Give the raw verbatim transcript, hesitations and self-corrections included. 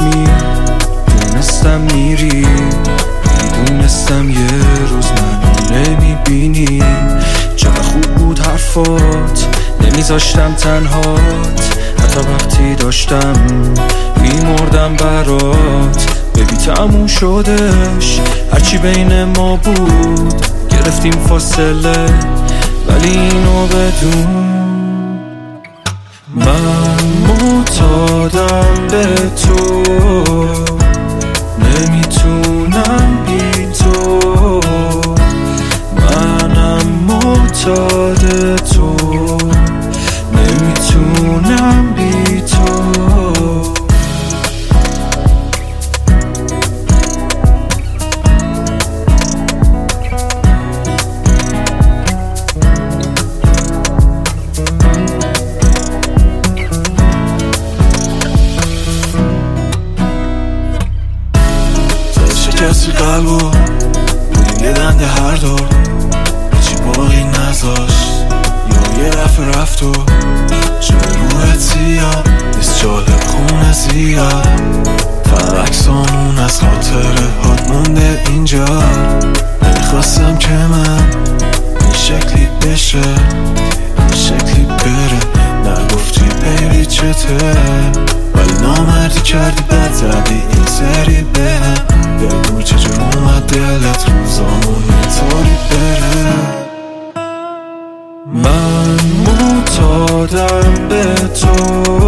چشمی دونستم میری، میدونستم یه روز منو نمیبینی. چقدر خوب بود حرفات، نمیذاشتم تنهات، حتی وقتی داشتم میمردم برات. ببی تموم شدش هرچی بین ما بود، گرفتیم فاصله ولی اینو بدون من معتادم به تو، نمیتونم بی تو، منم معتاد تو، نمیتونم بی تو. شکستی قلبو بودیم یه دنده هر دو، هیچی باقی نذاشت یا یه دفعه رفت و چه روحت سیاه نیست جالب خونه زیاد. فقط عکسامون از خاطره هات مونده اینجا. نمیخواستم که من این شکلی بشه این شکلی بره، نگفتی بیبی چته ولی نامردی کردی بد زدی این سری بهم. بگو چجور اومد دلت روزامون اینطوری بره. من معتادم به تو،